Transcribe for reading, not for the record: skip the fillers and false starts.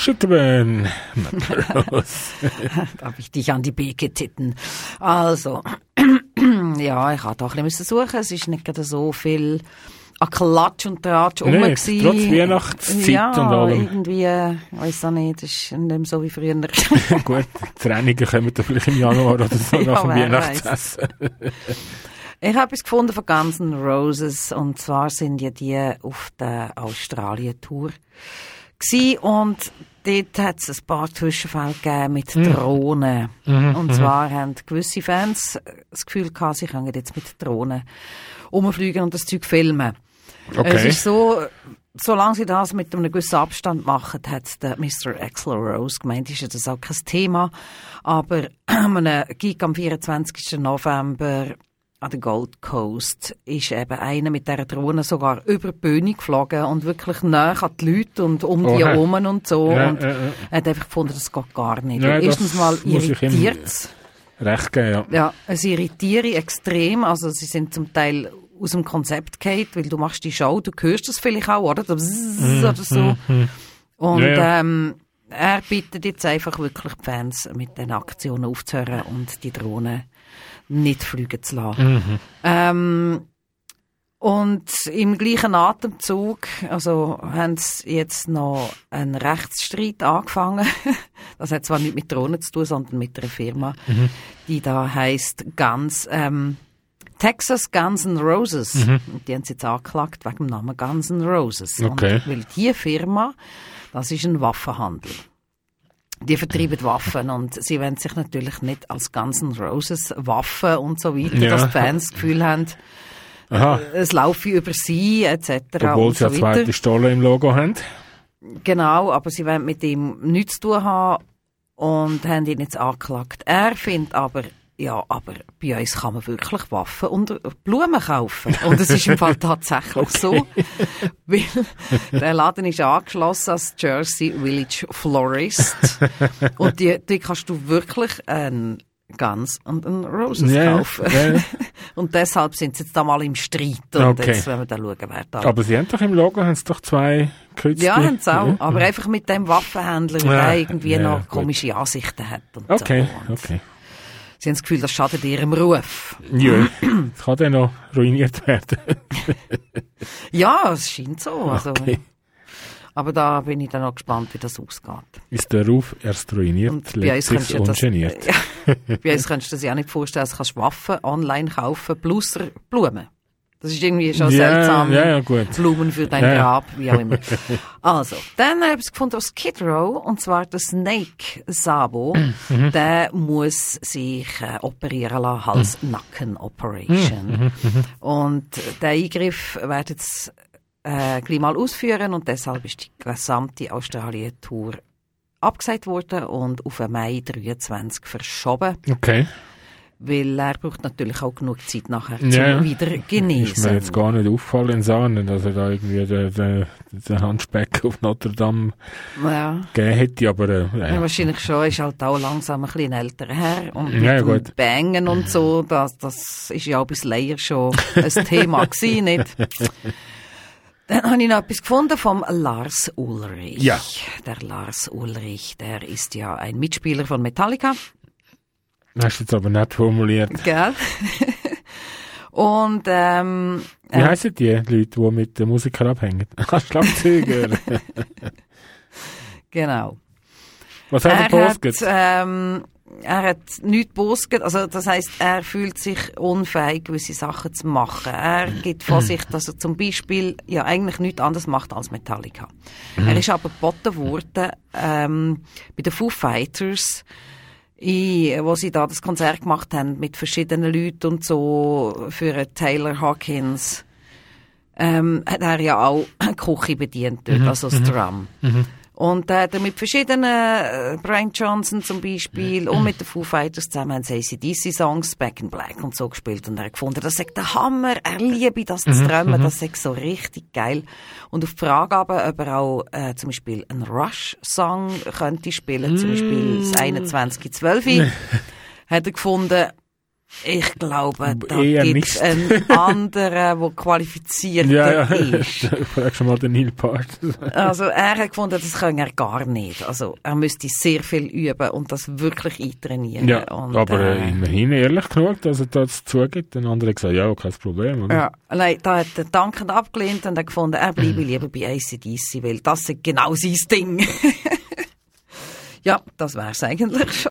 Should burn. Da habe ich dich an die Beke titten. Also, ja, ich habe da ein bisschen suchen. Es ist nicht gerade so viel an Klatsch und Tratsch rum gewesen. Trotz Weihnachtszeit ja, und allem. Irgendwie, ich weiss auch nicht, das ist nicht mehr so wie früher. Gut, die Trainingen kommen da vielleicht im Januar oder so Ja, nach dem wer Weihnachtsessen. Ich habe etwas gefunden von Guns N' Roses, und zwar sind ja die auf der Australien-Tour gewesen, und dort hat es ein paar Zwischenfälle gegeben mit Drohnen. Und zwar haben gewisse Fans das Gefühl gehabt, sie können jetzt mit Drohnen rumfliegen und das Zeug filmen. Okay. Es ist so, solange sie das mit einem gewissen Abstand machen, hat der Mr. Axl Rose gemeint, ist ja das auch kein Thema. Aber an einem Gig am 24. November an der Gold Coast ist eben einer mit dieser Drohne sogar über die Bühne geflogen und wirklich nahe an die Leute und um die herum und so. Ja, und er hat einfach gefunden, das geht gar nicht. Ja, Erstens mal irritiert es. Recht geben, ja. Ja, es irritiere extrem. Also sie sind zum Teil aus dem Konzept gefallen, weil du machst die Show, du hörst das vielleicht auch, oder? Oder so. Und er bittet jetzt einfach wirklich die Fans, mit den Aktionen aufzuhören und die Drohnen nicht fliegen zu lassen. Und im gleichen Atemzug, also haben sie jetzt noch einen Rechtsstreit angefangen. Das hat zwar nicht mit Drohnen zu tun, sondern mit einer Firma, die da heisst Texas Guns N' Roses. Und die haben sie jetzt angeklagt wegen dem Namen Guns N' Roses. Okay. Und weil diese Firma, das ist ein Waffenhandel. Die vertreiben Waffen und sie wollen sich natürlich nicht als Guns N' Roses Waffen und so weiter, dass die Fans das Gefühl haben, es laufe über sie etc. Obwohl sie ja so zwei Pistolen im Logo haben. Genau, aber sie wollen mit ihm nichts zu tun haben und haben ihn jetzt angeklagt. Er findet aber, ja, aber bei uns kann man wirklich Waffen und Blumen kaufen. Und es ist im Fall tatsächlich so. Weil der Laden ist angeschlossen als Jersey Village Florist. Und die kannst du wirklich Guns und ein Roses kaufen. Yeah. Und deshalb sind sie jetzt da mal im Streit. Und jetzt werden wir dann schauen, wer da... Aber sie haben doch im Logo haben sie doch zwei Künstler. Ja, haben sie auch. Aber einfach mit dem Waffenhändler, der irgendwie noch komische Ansichten hat. Und okay, so. Und okay. Sie haben das Gefühl, das schadet ihrem Ruf. Ja, das kann dann noch ruiniert werden. Ja, es scheint so. Also, Okay. aber da bin ich dann noch gespannt, wie das ausgeht. Ist der Ruf erst ruiniert, Und bei lebt uns sich ungeniert. Bei uns könntest du das ja nicht vorstellen, dass du kannst Waffen online kaufen, plus Blumen. Das ist irgendwie schon seltsam. Ja, gut. Blumen für dein Grab, wie auch immer. Also, dann habe ich es gefunden aus Skid Row, und zwar der Snake Sabo. Der muss sich operieren lassen, Hals-Nacken-Operation. Und der Eingriff wird jetzt gleich mal ausführen, und deshalb ist die gesamte Australien-Tour abgesagt worden und auf den Mai 23 verschoben. Okay. Weil er braucht natürlich auch genug Zeit nachher zum wieder genesen. Ist mir jetzt gar nicht auffallen, dass er da irgendwie den Handspeck auf Notre Dame gegeben hätte, aber ja, wahrscheinlich schon, ist halt auch langsam ein bisschen älter Herr. Und mit dem Bangen und so, das ist ja auch bis Leier schon ein Thema gewesen, nicht? Dann habe ich noch etwas gefunden vom Lars Ulrich. Ja. Der Lars Ulrich, der ist ja ein Mitspieler von Metallica. Hast du jetzt aber nicht formuliert. Gell? Und, wie heissen die Leute, die mit den Musikern abhängen? Schlagzeuger. Genau. Was hat er gepostet? Er hat nichts gepostet, also das heisst, er fühlt sich unfähig, gewisse Sachen zu machen. Er gibt von sich, dass er zum Beispiel ja eigentlich nichts anderes macht als Metallica. Er ist aber geboten worden bei den Foo Fighters, wo sie da das Konzert gemacht haben mit verschiedenen Leuten und so für Taylor Hawkins, hat er ja auch eine Küche bedient dort, also das Drum. Und hat er mit verschiedenen, Brian Johnson zum Beispiel, und mit den Foo Fighters zusammen haben sie AC/DC-Songs, Back in Black und so gespielt. Und er hat gefunden, das sei der Hammer, er liebe das zu drummen, das sei so richtig geil. Und auf die Frage aber, ob er auch zum Beispiel einen Rush-Song könnte spielen, zum Beispiel das 2112, hat er gefunden, Ich glaube, da gibt es einen anderen, der qualifizierter ist. Ja, frag schon mal den Neil Peart. Also er hat gefunden, das kann er gar nicht. Also er müsste sehr viel üben und das wirklich eintrainieren. Ja, und, aber immerhin ehrlich genug, dass er das zugibt. Der andere hat gesagt, ja, kein Problem. Oder? Ja, nein, da hat er dankend abgelehnt und hat gefunden, er bleibe lieber bei AC/DC, weil das ist genau sein Ding. Ja, das wär's eigentlich schon.